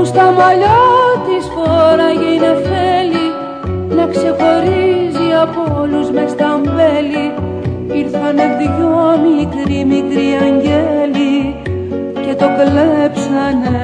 στα μαλλιά της φόραγε η νεφέλη να ξεχωρίζει από όλους μες στα μπέλη. Ήρθανε δυο μικροί αγγέλοι και το κλέψανε.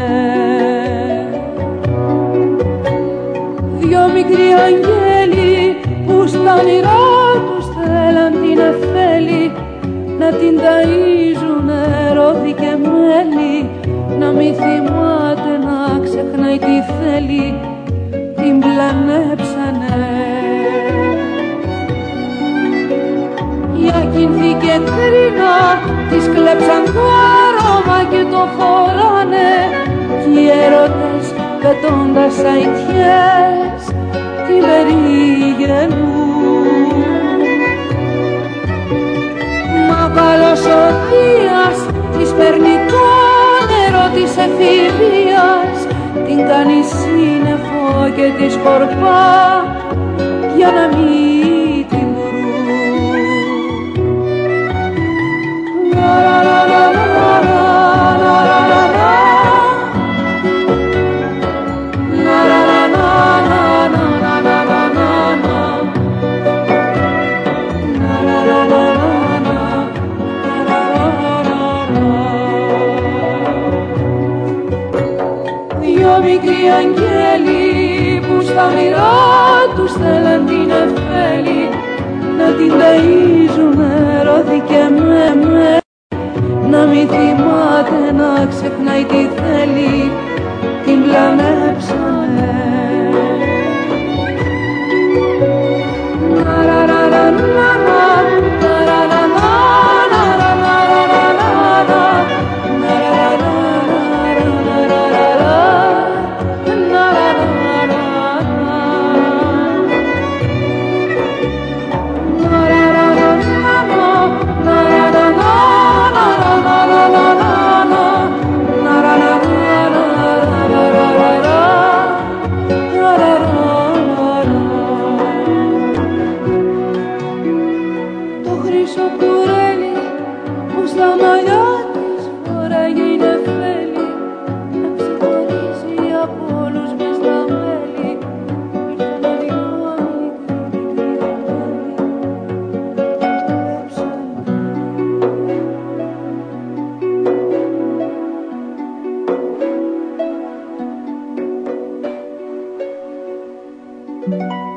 Δυο μικροί αγγέλοι που στα όνειρά τους θέλαν την νεφέλη να την ταΐζουνε ρόδι και μέλι, να μη θυμάται να ξεχνάει τι θέλει, την πλανέψανε. Η ακίνθη και κρίνα της κλέψαν το άρωμα και το φοράνε κι οι έρωτες πετώντας αητιές την περιγενούν. Μα καλός ο Δίας της παίρνει το νερό της εφηβείας, την κάνει σύννεφο και τη σκορπά για να μην την βρουν. Δυο μικροί αγγέλοι που στα όνειρά τους θέλαν την νεφέλη να την ταΐζουνε ρόδι και με, να μη θυμάται να ξεχνάει τι θέλει, την πλανέψανε. Το κουρέλι που στα μαλλιά της φοράγε η νεφέλη να ξεχωρίζει από όλους μες τα μέλη. Ήρθανε δυο μικροί αγγέλοι.